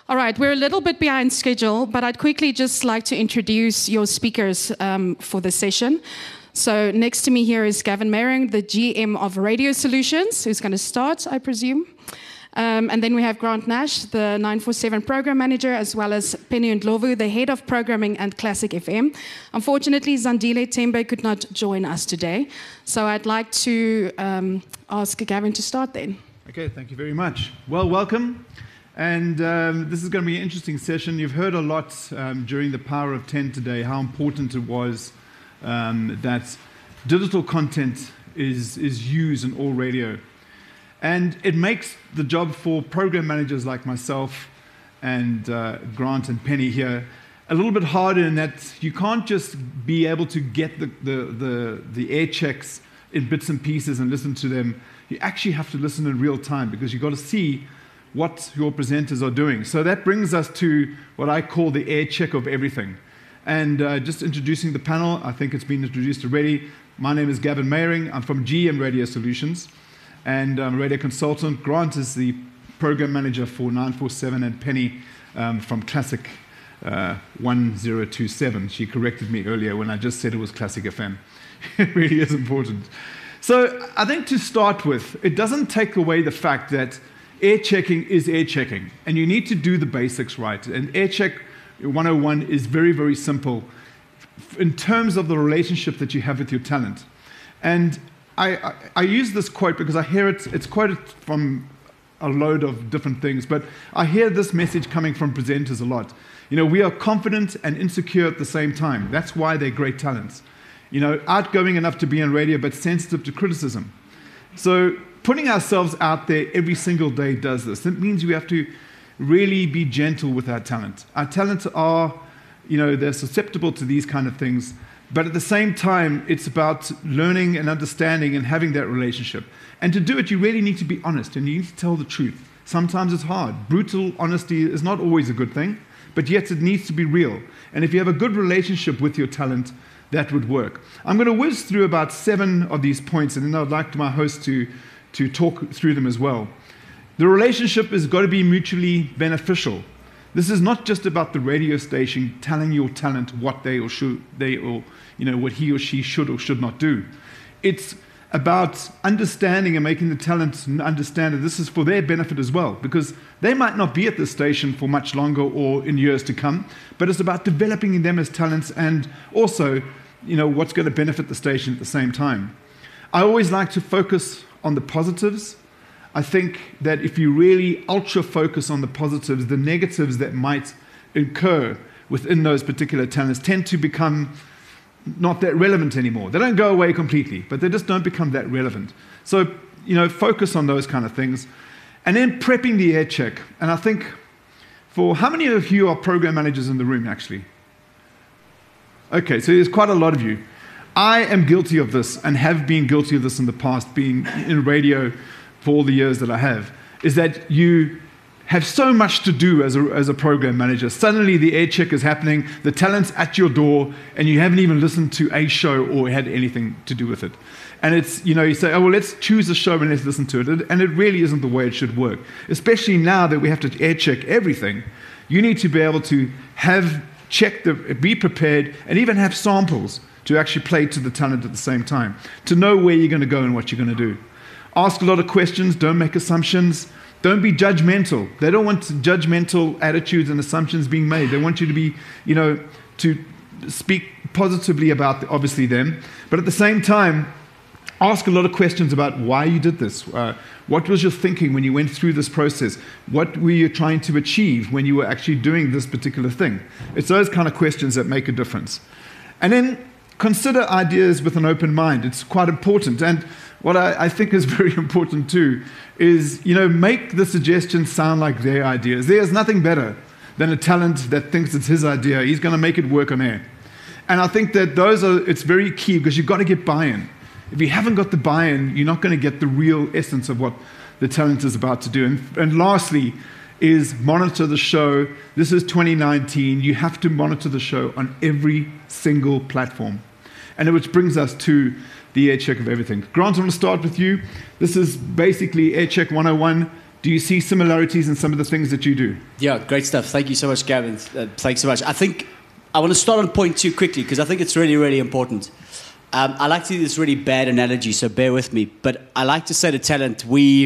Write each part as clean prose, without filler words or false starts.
All right, we're a little bit behind schedule, but I'd quickly just like to introduce your speakers for the session. So next to me here is Gavin Meyering, the GM of Radio Solutions, who's going to start, I presume. And then we have Grant Nash, the 947 Program Manager, as well as Penny Ndlovu, the Head of Programming at Classic FM. Unfortunately, Zandile Tembe could not join us today. So I'd like to ask Gavin to start then. Okay, thank you very much. Well, welcome. And this is going to be an interesting session. You've heard a lot during the Power of 10 today, how important it was that digital content is used in all radio. And it makes the job for program managers like myself and Grant and Penny here a little bit harder in that you can't just be able to get the air checks in bits and pieces and listen to them. You actually have to listen in real time because you've got to see what your presenters are doing. So that brings us to what I call the air check of everything. And just introducing the panel, I think it's been introduced already. My name is Gavin Meyering. I'm from GM Radio Solutions, and I'm a radio consultant. Grant is the program manager for 947, and Penny from Classic 1027. She corrected me earlier when I just said it was Classic FM. It really is important. So I think to start with, it doesn't take away the fact that air checking is air checking, and you need to do the basics right. And Air Check 101 is very, very simple in terms of the relationship that you have with your talent. And I use this quote because I hear it's quoted from a load of different things, but I hear this message coming from presenters a lot. You know, we are confident and insecure at the same time. That's why they're great talents. You know, outgoing enough to be on radio, but sensitive to criticism. So putting ourselves out there every single day does this. It means we have to really be gentle with our talent. Our talents are, you know, they're susceptible to these kind of things, but at the same time, it's about learning and understanding and having that relationship. And to do it, you really need to be honest, and you need to tell the truth. Sometimes it's hard. Brutal honesty is not always a good thing, but yet it needs to be real. And if you have a good relationship with your talent, that would work. I'm going to whiz through about 7 of these points, and then I'd like my host to talk through them as well. The relationship has got to be mutually beneficial. This is not just about the radio station telling your talent what they or should, what he or she should or should not do. It's about understanding and making the talent understand that this is for their benefit as well, because they might not be at this station for much longer or in years to come, but it's about developing them as talents and also, you know, what's going to benefit the station at the same time. I always like to focus on the positives. I think that if you really ultra focus on the positives, the negatives that might occur within those particular talents tend to become not that relevant anymore. They don't go away completely, but they just don't become that relevant. So, you know, focus on those kind of things. And then prepping the air check. And I think for how many of you are program managers in the room, actually? Okay, so there's quite a lot of you. I am guilty of this and have been guilty of this in the past, being in radio for all the years that I have, is that you have so much to do as a program manager. Suddenly the air check is happening, the talent's at your door, and you haven't even listened to a show or had anything to do with it. And it's, you know, you say, oh, well, let's choose a show and let's listen to it. And it really isn't the way it should work. Especially now that we have to air check everything, you need to be able to be prepared, and even have samples to actually play to the talent at the same time, to know where you're going to go and what you're going to do. Ask a lot of questions, don't make assumptions, don't be judgmental. They don't want judgmental attitudes and assumptions being made. They want you to be, you know, to speak positively about, obviously, them, but at the same time, ask a lot of questions about why you did this. What was your thinking when you went through this process? What were you trying to achieve when you were actually doing this particular thing? It's those kind of questions that make a difference. And then consider ideas with an open mind. It's quite important. And what I think is very important too is, you know, make the suggestions sound like their ideas. There's nothing better than a talent that thinks it's his idea. He's going to make it work on air. And I think that it's very key because you've got to get buy-in. If you haven't got the buy-in, you're not going to get the real essence of what the talent is about to do. And lastly is monitor the show. This is 2019. You have to monitor the show on every single platform. And which brings us to the air check of everything. Grant, I'm going to start with you. This is basically air check 101. Do you see similarities in some of the things that you do? Yeah, great stuff. Thank you so much, Gavin. Thanks so much. I think I want to start on point 2 quickly because I think it's really, really important. I like to do this really bad analogy, so bear with me. But I like to say to talent,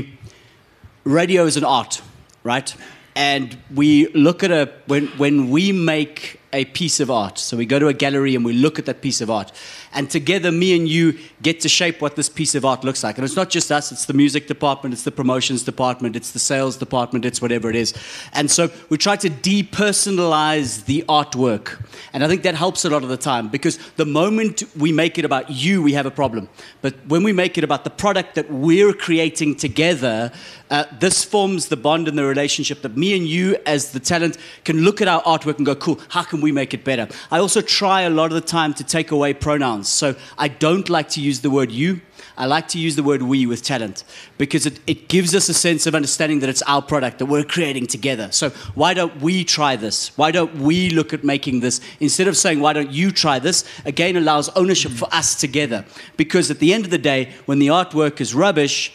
radio is an art, right? And we look at when we make a piece of art, so we go to a gallery and we look at that piece of art, and together me and you get to shape what this piece of art looks like. And it's not just us, it's the music department, it's the promotions department, it's the sales department, it's whatever it is. And so we try to depersonalize the artwork. And I think that helps a lot of the time, because the moment we make it about you, we have a problem. But when we make it about the product that we're creating together, this forms the bond and the relationship that me and you as the talent can look at our artwork and go, cool, how can we make it better? I also try a lot of the time to take away pronouns. So I don't like to use the word you. I like to use the word we with talent, because it gives us a sense of understanding that it's our product that we're creating together. So why don't we try this? Why don't we look at making this? Instead of saying, why don't you try this? Again, allows ownership for us together. Because at the end of the day, when the artwork is rubbish,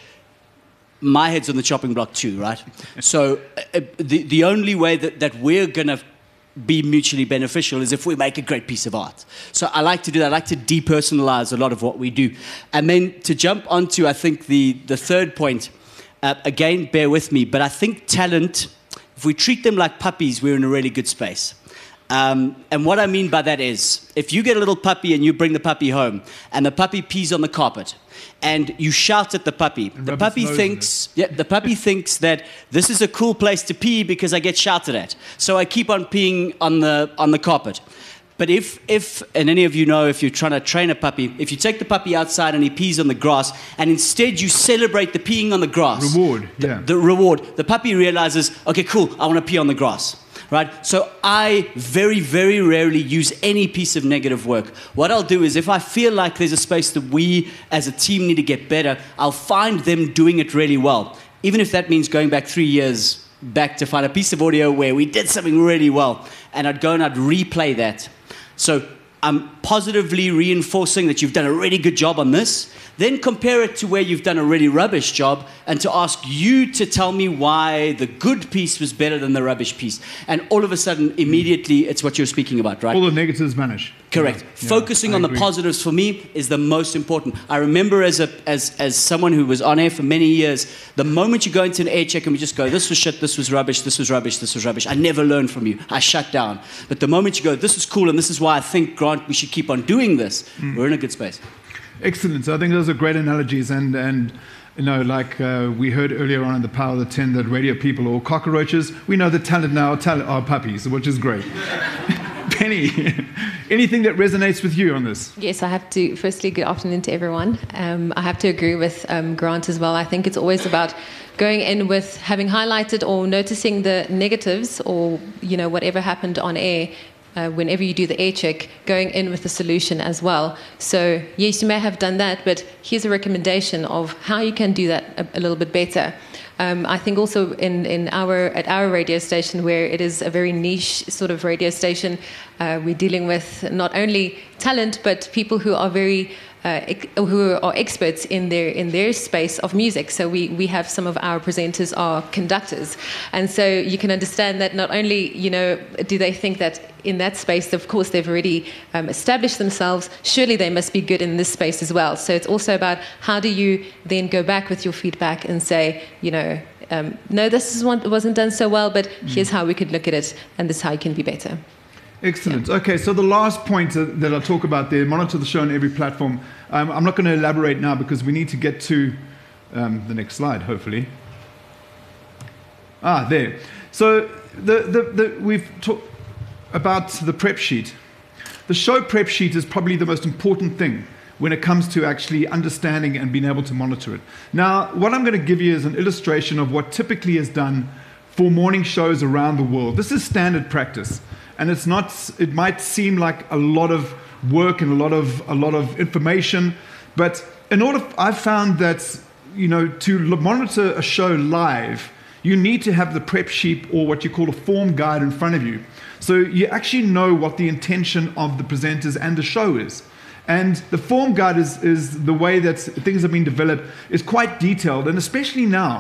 my head's on the chopping block too, right? So the only way that we're going to be mutually beneficial is if we make a great piece of art. So I like to do that. I like to depersonalize a lot of what we do. And then to jump onto, I think, the third point, again, bear with me, but I think talent, if we treat them like puppies, we're in a really good space. And what I mean by that is, if you get a little puppy and you bring the puppy home, and the puppy pees on the carpet, and you shout at the puppy, the puppy thinks that this is a cool place to pee because I get shouted at, so I keep on peeing on the carpet. But if and any of you know, if you're trying to train a puppy, if you take the puppy outside and he pees on the grass, and instead you celebrate the peeing on the grass, the reward, the puppy realizes, okay, cool, I want to pee on the grass. Right? So I very, very rarely use any piece of negative work. What I'll do is, if I feel like there's a space that we as a team need to get better, I'll find them doing it really well. Even if that means going back 3 years back to find a piece of audio where we did something really well, and I'd go and I'd replay that. So I'm positively reinforcing that you've done a really good job on this, then compare it to where you've done a really rubbish job, and to ask you to tell me why the good piece was better than the rubbish piece. And all of a sudden, immediately, it's what you're speaking about, right? All the negatives vanish. Correct. Yeah. Focusing on the positives, for me, is the most important. I remember as someone who was on air for many years, the moment you go into an air check and we just go, this was shit, this was rubbish, this was rubbish, this was rubbish, I never learned from you. I shut down. But the moment you go, this is cool, and this is why I think, Grant, we should keep on doing this, we're in a good space. Excellent. So I think those are great analogies, and you know, like we heard earlier on in the Power of the 10 that radio people are all cockroaches. We know that talent now are puppies, which is great. Penny, anything that resonates with you on this? Yes, I have to. Firstly, good afternoon to everyone. I have to agree with Grant as well. I think it's always about going in with having highlighted or noticing the negatives, or whatever happened on air. Whenever you do the air check, going in with a solution as well. So yes, you may have done that, but here's a recommendation of how you can do that a little bit better. I think also at our radio station, where it is a very niche sort of radio station, we're dealing with not only talent but people who are who are experts in their space of music. So we have some of our presenters are conductors, and so you can understand that not only do they think that in that space, of course, they've already established themselves, surely they must be good in this space as well. So it's also about how do you then go back with your feedback and say, no, this wasn't done so well, but here's how we could look at it, and this is how you can be better. Excellent. Yeah. Okay, so the last point that I'll talk about there, monitor the show on every platform. I'm not going to elaborate now because we need to get to the next slide, hopefully. There. So we've talked about the prep sheet. The show prep sheet is probably the most important thing when it comes to actually understanding and being able to monitor it. Now, what I'm going to give you is an illustration of what typically is done for morning shows around the world. This is standard practice. And it's not. It might seem like a lot of work and a lot of information, but I've found that to monitor a show live, you need to have the prep sheet, or what you call a form guide, in front of you, so you actually know what the intention of the presenters and the show is. And the form guide is the way that things have been developed is quite detailed, and especially now.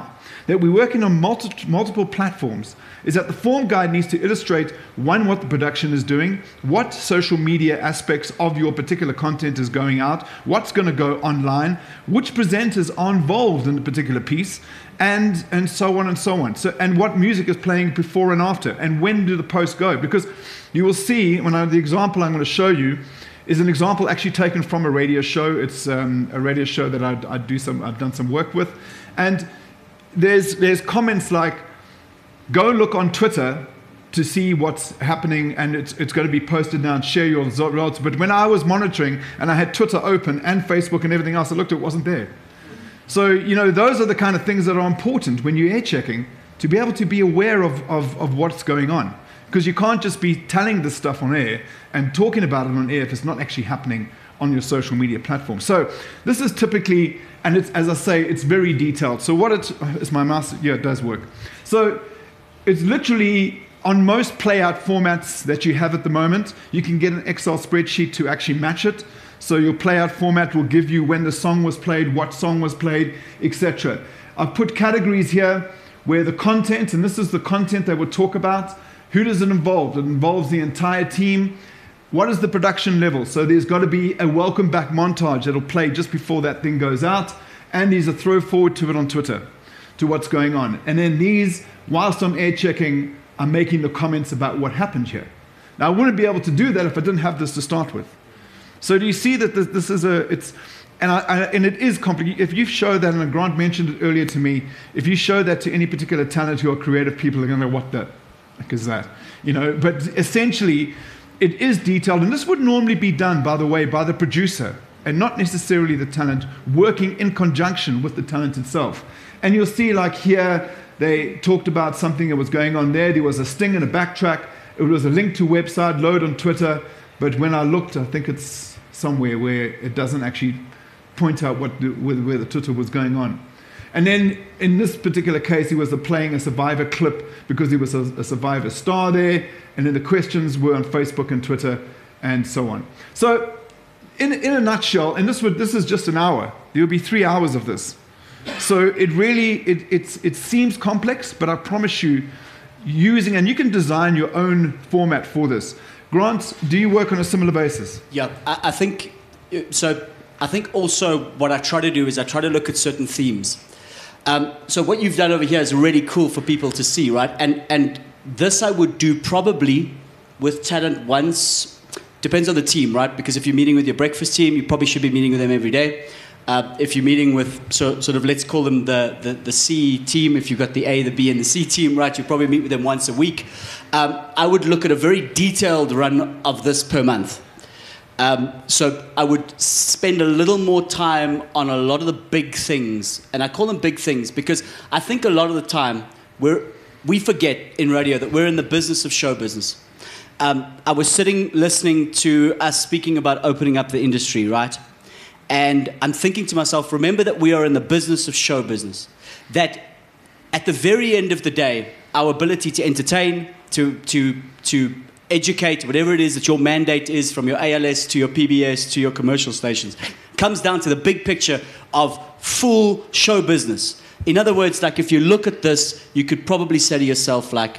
that we're working on multiple platforms is that the form guide needs to illustrate, one, what the production is doing, what social media aspects of your particular content is going out, what's going to go online, which presenters are involved in the particular piece, and so on and so on. So, and what music is playing before and after, and when do the posts go? Because you will see, the example I'm going to show you is an example actually taken from a radio show. It's a radio show that I've done some work with. And there's comments like, go look on Twitter to see what's happening, and it's going to be posted now, and share your results. But when I was monitoring and I had Twitter open and Facebook and everything else, I looked, it wasn't there. So, those are the kind of things that are important when you're air checking, to be able to be aware of what's going on. Because you can't just be telling this stuff on air and talking about it on air if it's not actually happening on your social media platform. So this is typically, and it's, as I say, it's very detailed. So is my mouse? Yeah, it does work. So it's literally on most playout formats that you have at the moment, you can get an Excel spreadsheet to actually match it. So your playout format will give you when the song was played, what song was played, etc. I've put categories here where the content, and this is the content that we'll talk about. Who does it involve? It involves the entire team. What is the production level? So there's got to be a welcome back montage that'll play just before that thing goes out. And there's a throw forward to it on Twitter, to what's going on. And then these, whilst I'm air checking, I'm making the comments about what happened here. Now, I wouldn't be able to do that if I didn't have this to start with. So do you see that this is and it is complicated. If you show that, and Grant mentioned it earlier to me, if you show that to any particular talent who are creative people, they're going to go, what the heck is that? But essentially, it is detailed. And this would normally be done, by the way, by the producer, and not necessarily the talent, working in conjunction with the talent itself. And you'll see, like here, they talked about something that was going on there. There was a sting and a backtrack. It was a link to a website, load on Twitter. But when I looked, I think it's somewhere where it doesn't actually point out where the Twitter was going on. And then in this particular case, he was playing a Survivor clip because he was a Survivor star there. And then the questions were on Facebook and Twitter and so on. So in a nutshell, and this is just an hour. There will be 3 hours of this. So it really, it seems complex, but I promise you, and you can design your own format for this. Grant, do you work on a similar basis? Yeah, I think so. I think also what I try to do is I try to look at certain themes. So what you've done over here is really cool for people to see, right? And this I would do probably with talent once, depends on the team, right? Because if you're meeting with your breakfast team, you probably should be meeting with them every day. If you're meeting with, sort of, let's call them the C team, if you've got the A, the B, and the C team, right, you probably meet with them once a week. I would look at a very detailed run of this per month. So I would spend a little more time on a lot of the big things. And I call them big things because I think a lot of the time we forget in radio that we're in the business of show business. I was sitting listening to us speaking about opening up the industry, right? And I'm thinking to myself, remember that we are in the business of show business. That at the very end of the day, our ability to entertain, to educate, whatever it is that your mandate is, from your ALS to your PBS to your commercial stations, comes down to the big picture of full show business. In other words, like, if you look at this, you could probably say to yourself, like,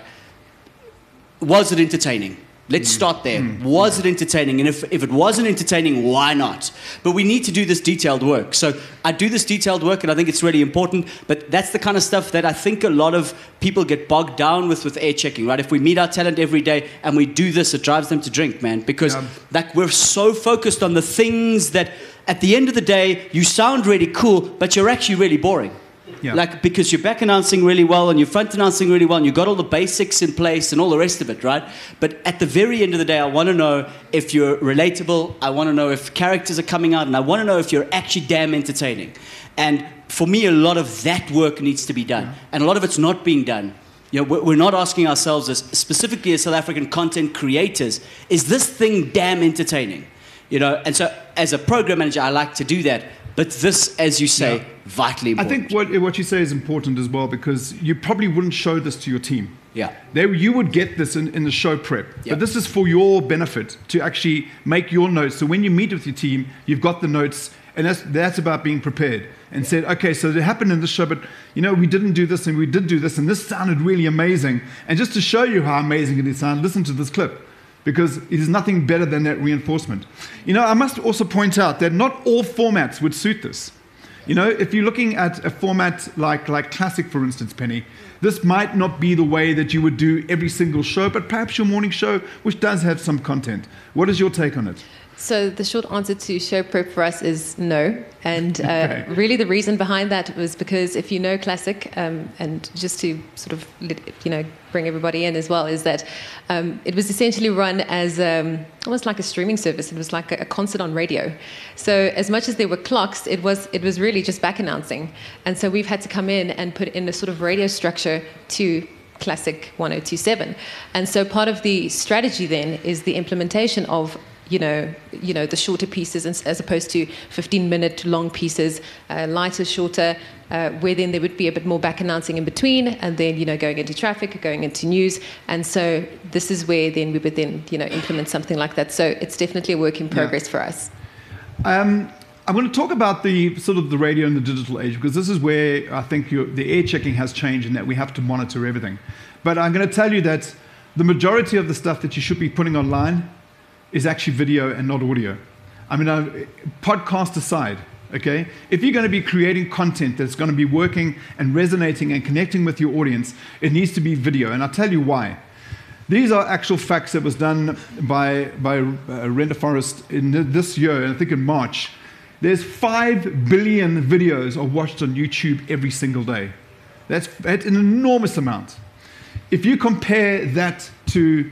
was it entertaining? Let's start there. Was it entertaining? And if it wasn't entertaining, why not? But we need to do this detailed work. So I do this detailed work, and I think it's really important. But that's the kind of stuff that I think a lot of people get bogged down with air checking, right? If we meet our talent every day and we do this, it drives them to drink, man. Because like, we're so focused on the things that at the end of the day, you sound really cool, but you're actually really boring. Yeah. Like, because you're back announcing really well and you're front announcing really well and you've got all the basics in place and all the rest of it, right? But at the very end of the day, I want to know if you're relatable. I want to know if characters are coming out, and I want to know if you're actually damn entertaining. And for me, a lot of that work needs to be done. And a lot of it's not being done. You know, we're not asking ourselves, specifically as South African content creators, is this thing damn entertaining? You know, and so as a program manager, I like to do that. But this, as you say, vitally important. I think what you say is important as well, because you probably wouldn't show this to your team. Yeah. You would get this in the show prep. Yeah. But this is for your benefit, to actually make your notes. So when you meet with your team, you've got the notes, and that's about being prepared. and said, okay, so it happened in this show, but we didn't do this and we did do this and this sounded really amazing. And just to show you how amazing it sounded, listen to this clip, because it is nothing better than that reinforcement. I must also point out that not all formats would suit this. If you're looking at a format like Classic, for instance, Penny, this might not be the way that you would do every single show, but perhaps your morning show, which does have some content. What is your take on it? So the short answer to show prep for us is no. And Okay. really the reason behind that was because if you know Classic, and just to sort of bring everybody in as well, is that it was essentially run as almost like a streaming service. It was like a concert on radio. So as much as there were clocks, it was really just back announcing. And so we've had to come in and put in a sort of radio structure to Classic 1027. And so part of the strategy then is the implementation of the shorter pieces as opposed to 15-minute long pieces, lighter, shorter, where then there would be a bit more back announcing in between, and then going into traffic, going into news, and so this is where then we would then implement something like that. So it's definitely a work in progress for us. I'm going to talk about the sort of the radio and the digital age, because this is where I think the air checking has changed, and that we have to monitor everything. But I'm going to tell you that the majority of the stuff that you should be putting online is actually video and not audio. Podcast aside, okay? If you're going to be creating content that's going to be working and resonating and connecting with your audience, it needs to be video, and I'll tell you why. These are actual facts that was done by Render Forest in this year, and I think in March. There's 5 billion videos are watched on YouTube every single day. That's an enormous amount. If you compare that to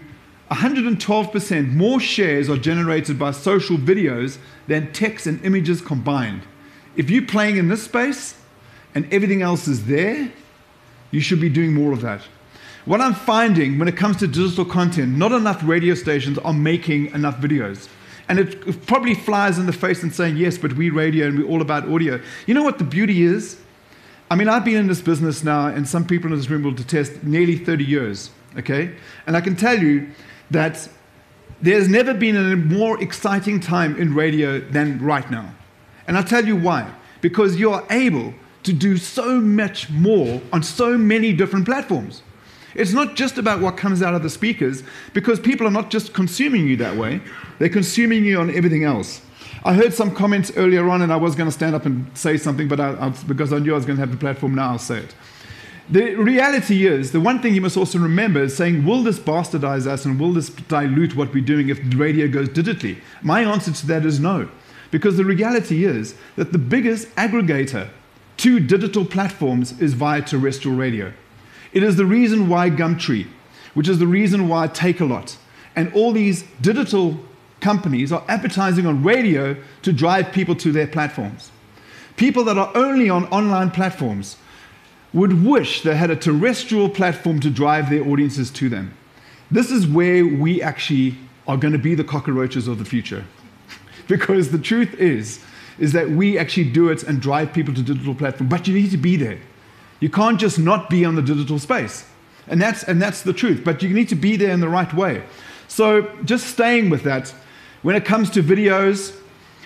112% more shares are generated by social videos than text and images combined. If you're playing in this space and everything else is there, you should be doing more of that. What I'm finding when it comes to digital content, not enough radio stations are making enough videos. And it probably flies in the face and saying, yes, but we radio and we're all about audio. You know what the beauty is? I've been in this business now, and some people in this room will attest, nearly 30 years, okay? And I can tell you that there's never been a more exciting time in radio than right now. And I'll tell you why. Because you are able to do so much more on so many different platforms. It's not just about what comes out of the speakers, because people are not just consuming you that way, they're consuming you on everything else. I heard some comments earlier on, and I was going to stand up and say something, but because I knew I was going to have the platform now, I'll say it. The reality is, the one thing you must also remember is saying, will this bastardize us and will this dilute what we're doing if radio goes digitally? My answer to that is no. Because the reality is that the biggest aggregator to digital platforms is via terrestrial radio. It is the reason why Gumtree, which is the reason why Takealot, and all these digital companies are advertising on radio to drive people to their platforms. People that are only on online platforms would wish they had a terrestrial platform to drive their audiences to them. This is where we actually are going to be the cockroaches of the future. Because the truth is that we actually do it and drive people to digital platforms, but you need to be there. You can't just not be on the digital space. And that's the truth, but you need to be there in the right way. So just staying with that, when it comes to videos,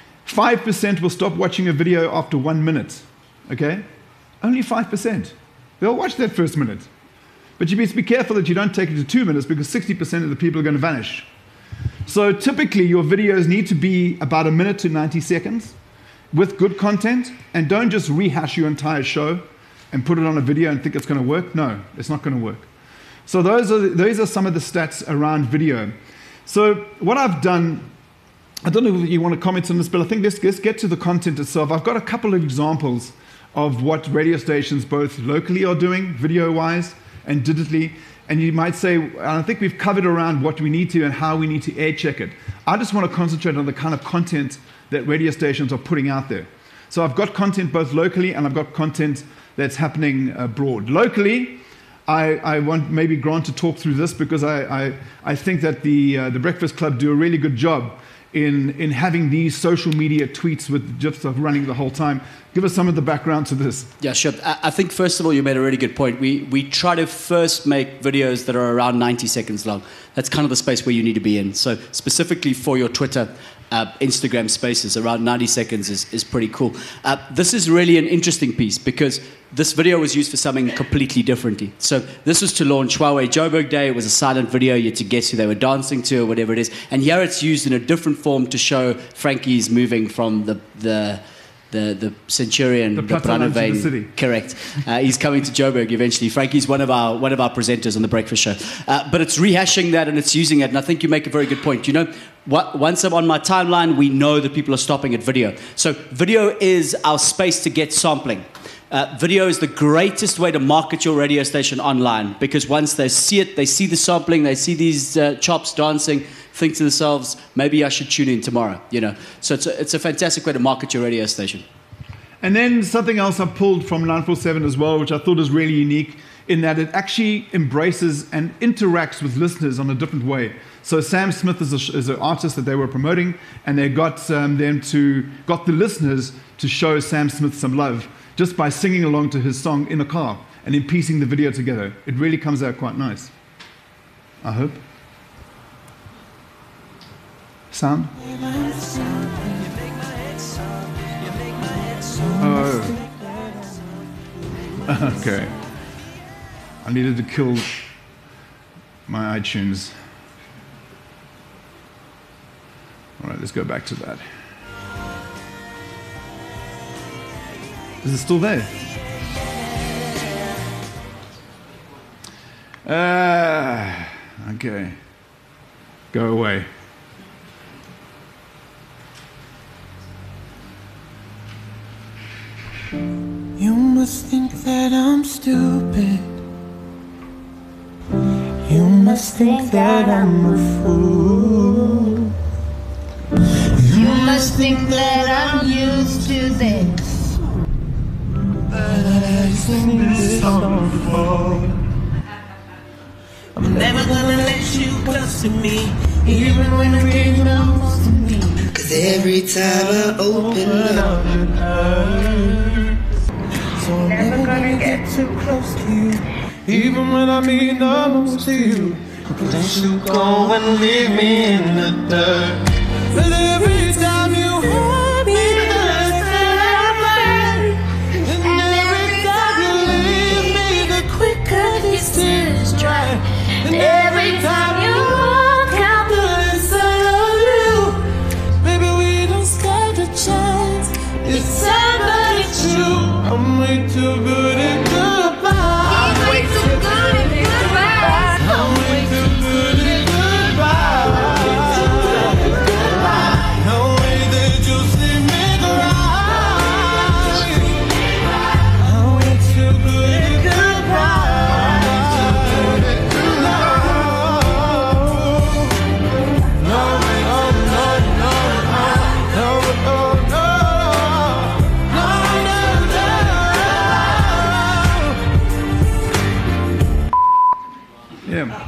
5% will stop watching a video after 1 minute, okay? Only 5%. They'll watch that first minute. But you need to be careful that you don't take it to 2 minutes, because 60% of the people are going to vanish. So typically your videos need to be about 1 minute to 90 seconds with good content, and don't just rehash your entire show and put it on a video and think it's going to work. No, it's not going to work. So those are some of the stats around video. So what I've done, I don't know if you want to comment on this, but I think let's get to the content itself. I've got a couple of examples of what radio stations both locally are doing, video-wise, and digitally. And you might say, I think we've covered around what we need to and how we need to air check it. I just want to concentrate on the kind of content that radio stations are putting out there. So I've got content both locally, and I've got content that's happening abroad. Locally, I want maybe Grant to talk through this, because I think that the Breakfast Club do a really good job in having these social media tweets with just running the whole time. Give us some of the background to this. Yeah, sure. I think, first of all, you made a really good point. We try to first make videos that are around 90 seconds long. That's kind of the space where you need to be in. So specifically for your Twitter, Instagram Spaces, around 90 seconds is pretty cool. This is really an interesting piece because this video was used for something completely differently. So this was to launch Huawei Joburg Day. It was a silent video. You had to guess who they were dancing to or whatever it is. And here it's used in a different form to show Frankie's moving from the Centurion, the Brandenvein, the city. Correct. He's coming to Joburg eventually. Frankie's one of our presenters on the Breakfast Show. But it's rehashing that and it's using it. And I think you make a very good point. You know, once I'm on my timeline, we know that people are stopping at video. So video is our space to get sampling. Video is the greatest way to market your radio station online because once they see it, they see the sampling, they see these chops dancing, think to themselves, maybe I should tune in tomorrow. You know, so it's a fantastic way to market your radio station. And then something else I pulled from 947 as well, which I thought was really unique, in that it actually embraces and interacts with listeners on a different way. So Sam Smith is an artist that they were promoting, and they got the listeners to show Sam Smith some love just by singing along to his song in a car and then piecing the video together. It really comes out quite nice. I hope. Sound? Oh. Okay. I needed to kill my iTunes. All right, let's go back to that. Is it still there? Okay. Go away. You must think that I'm stupid. You must think that I'm a fool. You must think that I'm used to this. But I've seen this song before. I'm never gonna let you close to me, even when you get close to me. 'Cause every time I open up, it hurts. So I'm never gonna get too close to you, even when I mean the most to you. Don't you go and leave me in the dirt. But every time you hold me, the less that I burn. And every time you leave me, the quicker these tears dry. And every time you walk out, the less I love you. Baby, we don't stand a chance. It's sad, but it's true. I'm way too good at goodbye. I'm way too good at goodbye. I'm way too good at goodbye. No way that you see me cry. I'm way too good at goodbye. No, no, no, no, no, no, no, Yeah.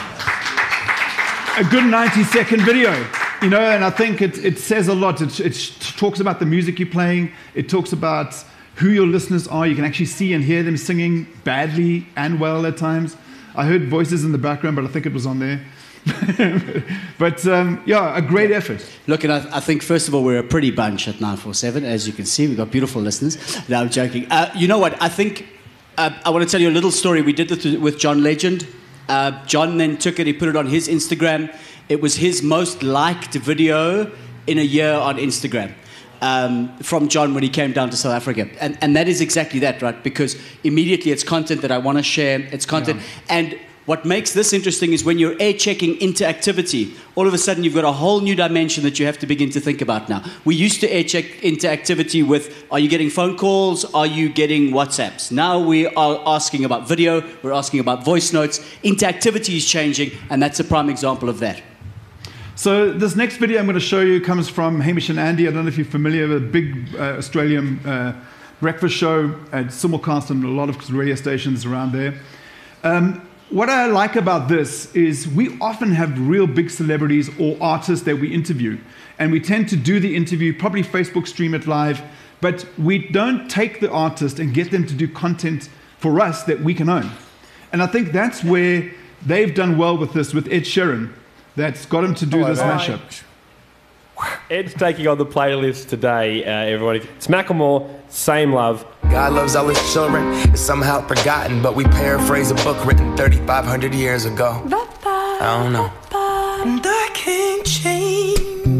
A good 90-second video, you know, and I think it says a lot. It talks about the music you're playing. It talks about who your listeners are. You can actually see and hear them singing badly and well at times. I heard voices in the background, but I think it was on there. But yeah, a great effort. Look, and I think, first of all, we're a pretty bunch at 947. As you can see, we've got beautiful listeners. No, I'm joking. You know what? I think I want to tell you a little story. We did this with John Legend. John then took it, he put it on his Instagram. It was his most liked video in a year on Instagram from John when he came down to South Africa. And that is exactly that, right? Because immediately it's content that I want to share. It's content. Yeah. And what makes this interesting is when you're air checking interactivity, all of a sudden you've got a whole new dimension that you have to begin to think about now. We used to air check interactivity with, are you getting phone calls? Are you getting WhatsApps? Now we are asking about video. We're asking about voice notes. Interactivity is changing, and that's a prime example of that. So this next video I'm going to show you comes from Hamish and Andy. I don't know if you're familiar with a big Australian breakfast show at simulcast on a lot of radio stations around there. What I like about this is we often have real big celebrities or artists that we interview. And we tend to do the interview, probably Facebook stream it live, but we don't take the artist and get them to do content for us that we can own. And I think that's where they've done well with this, with Ed Sheeran, that's got him to do this mashup. Ed's taking on the playlist today, everybody. It's Macklemore, Same Love. God loves all his children. It's somehow forgotten, but we paraphrase a book written 3,500 years ago. I don't know. And I can't change,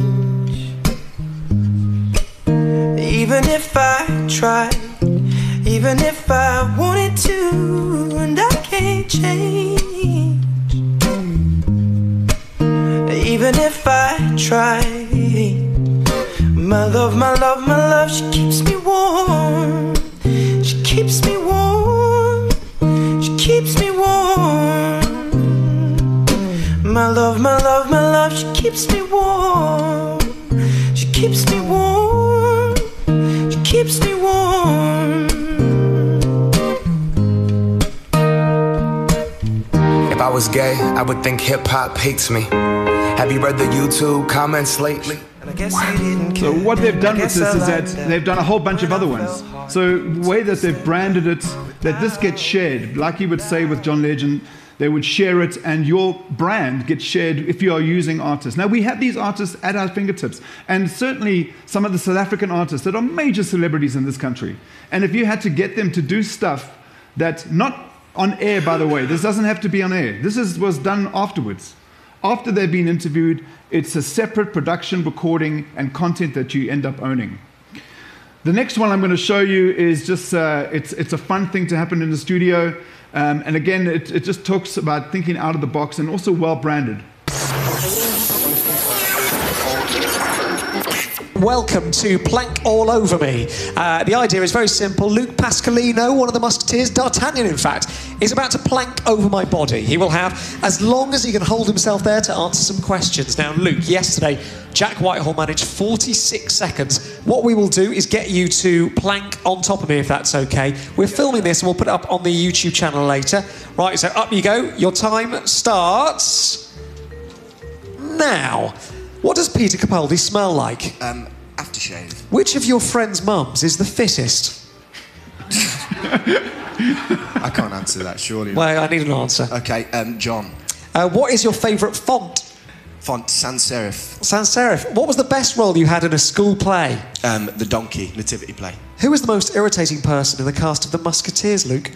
even if I tried, even if I wanted to. And I can't change, even if I tried. My love, my love, my love, she keeps me warm. She keeps me warm. She keeps me warm. My love, my love, my love, she keeps me warm. She keeps me warm. She keeps me warm. If I was gay, I would think hip-hop hates me. Have you read the YouTube comments lately? So what they've done with this is that they've done a whole bunch of other ones. So the way that they've branded it, that this gets shared, like you would say with John Legend, they would share it and your brand gets shared if you are using artists. Now we have these artists at our fingertips, and certainly some of the South African artists that are major celebrities in this country. And if you had to get them to do stuff that, not on air by the way, this doesn't have to be on air, this was done afterwards. After they've been interviewed, it's a separate production, recording, and content that you end up owning. The next one I'm going to show you is just, it's a fun thing to happen in the studio. And again, it just talks about thinking out of the box and also well-branded. Welcome to Plank All Over Me. The idea is very simple. Luke Pascalino, one of the Musketeers, D'Artagnan in fact, is about to plank over my body. He will have as long as he can hold himself there to answer some questions. Now, Luke, yesterday, Jack Whitehall managed 46 seconds. What we will do is get you to plank on top of me, if that's okay. We're filming this and we'll put it up on the YouTube channel later. Right, so up you go. Your time starts now. What does Peter Capaldi smell like? Aftershave. Which of your friends' mums is the fittest? I can't answer that, surely. Well, I need an answer. Okay, John. What is your favourite font? Font sans serif. Sans serif. What was the best role you had in a school play? The donkey, nativity play. Who is the most irritating person in the cast of The Musketeers, Luke?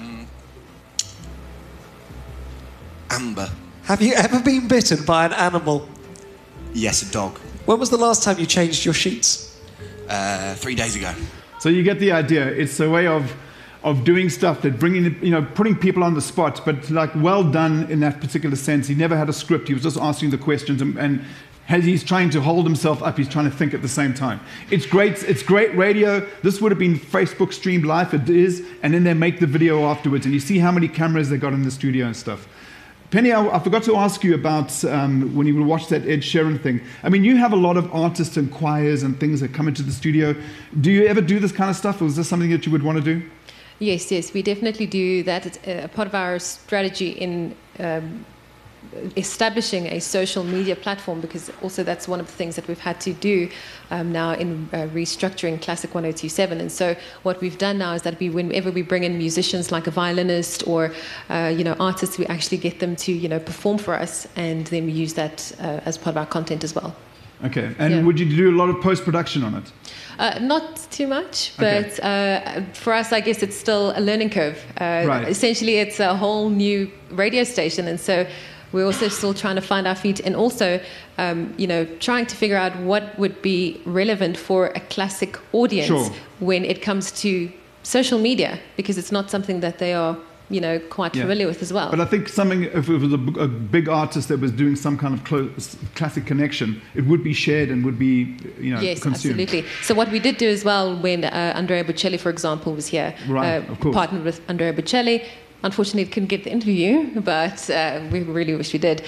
Amber. Have you ever been bitten by an animal? Yes, a dog. When was the last time you changed your sheets? 3 days ago. So you get the idea. It's a way of doing stuff that putting people on the spot, but like well done in that particular sense. He never had a script. He was just asking the questions, and as he's trying to hold himself up, he's trying to think at the same time. It's great. It's great radio. This would have been Facebook streamed live. It is, and then they make the video afterwards, and you see how many cameras they got in the studio and stuff. Penny, I forgot to ask you about when you watched that Ed Sheeran thing. I mean, you have a lot of artists and choirs and things that come into the studio. Do you ever do this kind of stuff, or is this something that you would want to do? Yes, we definitely do that. It's a part of our strategy in establishing a social media platform, because also that's one of the things that we've had to do now in restructuring Classic 1027. And so what we've done now is that whenever we bring in musicians like a violinist or artists, we actually get them to perform for us, and then we use that as part of our content as well. Okay, and would you do a lot of post-production on it? Not too much, but for us, I guess it's still a learning curve. Right. Essentially, it's a whole new radio station, and so we're also still trying to find our feet, and also, trying to figure out what would be relevant for a classic audience when it comes to social media, because it's not something that they are quite familiar with as well. But I think if it was a big artist that was doing some kind of classic connection, it would be shared and would be, yes, consumed. Absolutely. So what we did do as well when Andrea Bocelli, for example, was here, of course. Partnered with Andrea Bocelli. Unfortunately, couldn't get the interview, but we really wish we did.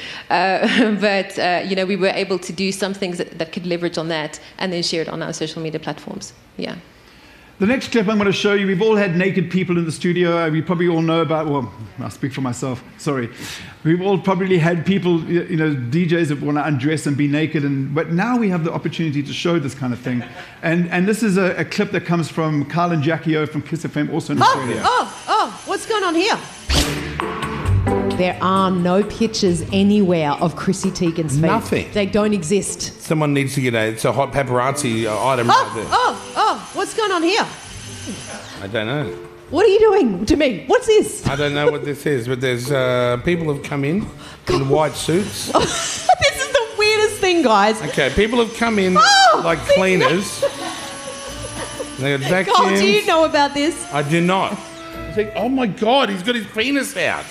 We were able to do some things that could leverage on that and then share it on our social media platforms. Yeah. The next clip I'm going to show you, we've all had naked people in the studio. We probably all know about, well, I'll speak for myself, sorry. We've all probably had people, DJs that want to undress and be naked, but now we have the opportunity to show this kind of thing. And this is a clip that comes from Carl and Jackie O from Kiss FM, also in Australia. Oh, what's going on here? There are no pictures anywhere of Chrissy Teigen's feet. Nothing. They don't exist. Someone needs to get it's a hot paparazzi item right there. What's going on here? I don't know. What are you doing to me? What's this? I don't know what this is, but there's people have come in white suits. This is the weirdest thing, guys. Okay, people have come in like cleaners. They got vacuums. God, do you know about this? I do not. I think, oh my God, he's got his penis out.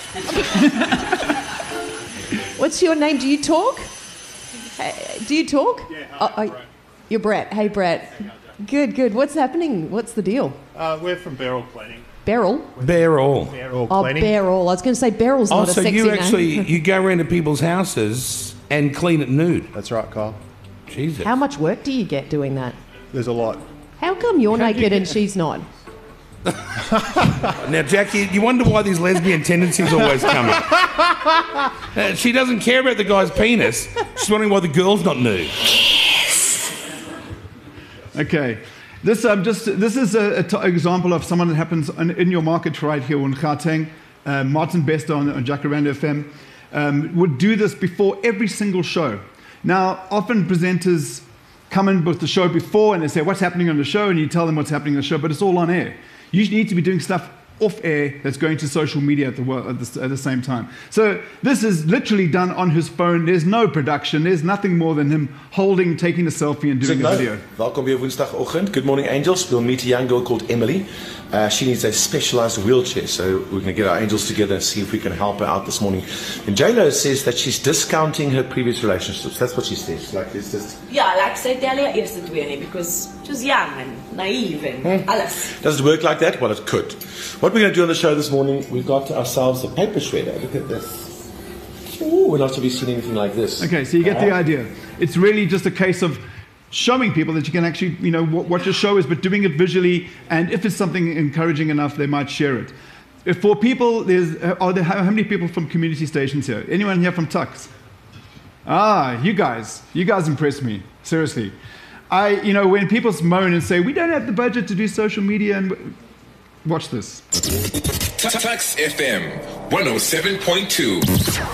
What's your name? Do you talk? Do you talk? Yeah, you're Brett. Hey, Brett. Good. What's happening? What's the deal? We're from Beryl Cleaning. Beryl? Beryl. Beryl Oh, Cleaning. Beryl. I was going to say Beryl's not a so sexy you actually name. you go around to people's houses and clean it nude. That's right, Kyle. Jesus. How much work do you get doing that? There's a lot. How come you're naked and she's not? Now, Jackie, you wonder why these lesbian tendencies always come up. She doesn't care about the guy's penis. She's wondering why the girl's not nude. Okay. This is an example of someone that happens in your market right here in Gauteng. Martin Bester on Jacaranda FM would do this before every single show. Now, often presenters come in with the show before and they say, what's happening on the show? And you tell them what's happening on the show, but it's all on air. You need to be doing stuff off air that's going to social media at the same time. So this is literally done on his phone. There's no production. There's nothing more than him taking a selfie and doing a video. Welkom weer woensdagoggend. Good morning, angels. We'll meet a young girl called Emily. She needs a specialized wheelchair, so we're going to get our angels together and see if we can help her out this morning. And J-Lo says that she's discounting her previous relationships. That's what she says. Like, it's just... Ja, like sy tel haar eerste twee nie, because she was young and naive and alles. Does it work like that? Well, it could. What we're going to do on the show this morning, we've got ourselves a paper shredder. Look at this. Ooh, we're not to be seen anything like this. Okay, so you get the idea. It's really just a case of showing people that you can actually, what your show is, but doing it visually, and if it's something encouraging enough, they might share it. If for people, how many people from community stations here? Anyone here from Tux? You guys impress me, seriously. When people moan and say, we don't have the budget to do social media, and watch this. Tux FM 107.2.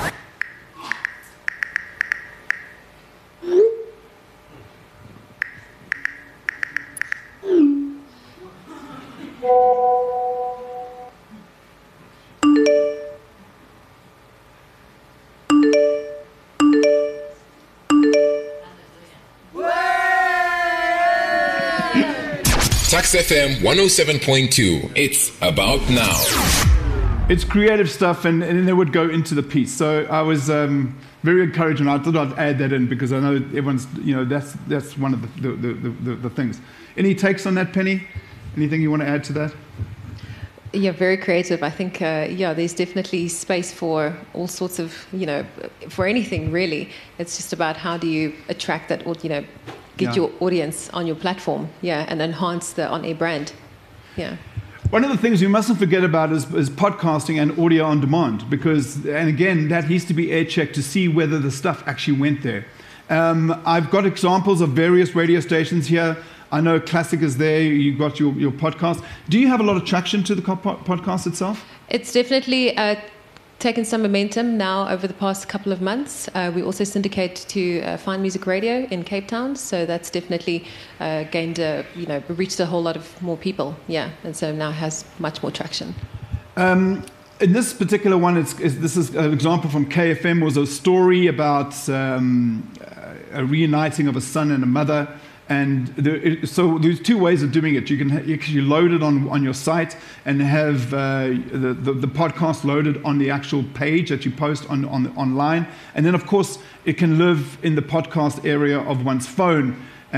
Tux FM 107.2. It's about now. It's creative stuff, and then they would go into the piece. So I was very encouraged, and I thought I'd add that in because I know everyone's, that's one of the things. Any takes on that, Penny? Anything you want to add to that? Yeah, very creative. I think, there's definitely space for all sorts of, for anything really. It's just about how do you attract that, or, get your audience on your platform, and enhance the on-air brand. Yeah. One of the things we mustn't forget about is podcasting and audio on demand, and again, that needs to be air checked to see whether the stuff actually went there. I've got examples of various radio stations here. I know Classic is there. You've got your podcast. Do you have a lot of traction to the podcast itself? It's definitely taken some momentum now over the past couple of months. We also syndicate to Fine Music Radio in Cape Town, so that's definitely reached a whole lot of more people. Yeah, and so now has much more traction. In this particular one, this is an example from KFM. Was a story about a reuniting of a son and a mother. And so there's two ways of doing it. You can actually load it on your site and have the podcast loaded on the actual page that you post online. And then, of course, it can live in the podcast area of one's phone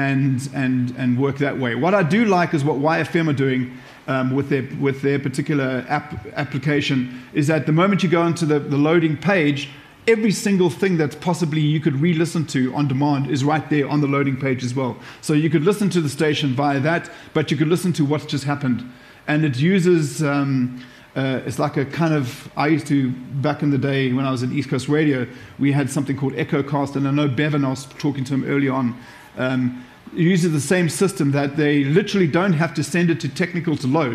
and work that way. What I do like is what YFM are doing with their particular application is that the moment you go into the loading page, every single thing that possibly you could re-listen to on demand is right there on the loading page as well. So you could listen to the station via that, but you could listen to what's just happened. And it uses, it's like a kind of, I used to, back in the day when I was at East Coast Radio, we had something called EchoCast, and I know Bevan, I was talking to him early on, it uses the same system that they literally don't have to send it to technical to load.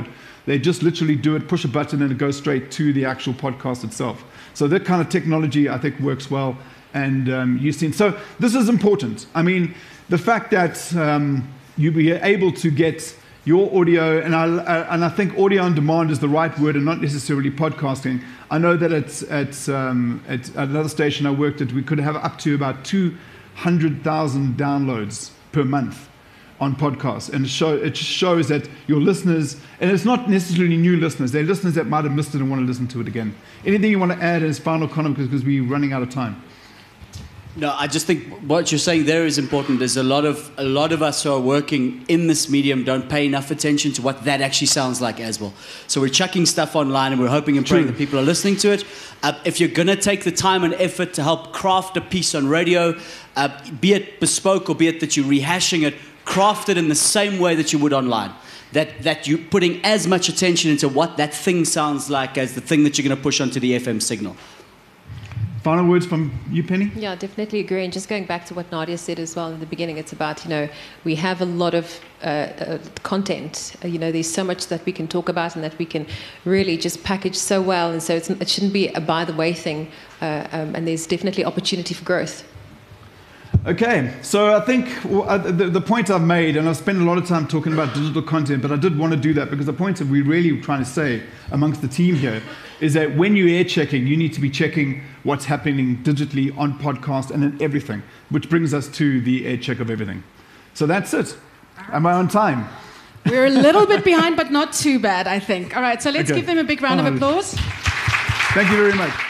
They just literally do it, push a button, and it goes straight to the actual podcast itself. So that kind of technology, I think, works well. And you've seen. So this is important. I mean, the fact that you be able to get your audio, and I think audio on demand is the right word and not necessarily podcasting. I know that at another station I worked at, we could have up to about 200,000 downloads per month on podcasts. And it shows that your listeners, and it's not necessarily new listeners, they're listeners that might have missed it and want to listen to it again. Anything you want to add as final comment, because we're running out of time? No, I just think what you're saying there is important. There's a lot of us who are working in this medium don't pay enough attention to what that actually sounds like as well. So we're chucking stuff online and we're hoping and praying that people are listening to it. If you're going to take the time and effort to help craft a piece on radio, be it bespoke or be it that you're rehashing it, craft it in the same way that you would online. That you're putting as much attention into what that thing sounds like as the thing that you're going to push onto the FM signal. Final words from you, Penny? Yeah, definitely agree. And just going back to what Nadia said as well in the beginning, it's about, we have a lot of content. There's so much that we can talk about and that we can really just package so well. And so it shouldn't be a by-the-way thing. And there's definitely opportunity for growth. Okay, so I think the point I've made, and I've spent a lot of time talking about digital content, but I did want to do that because the point that we're really trying to say amongst the team here is that when you're air checking, you need to be checking what's happening digitally on podcast and in everything, which brings us to the air check of everything. So that's it. Am I on time? We're a little bit behind, but not too bad, I think. All right, so let's give them a big round of applause. Thank you very much.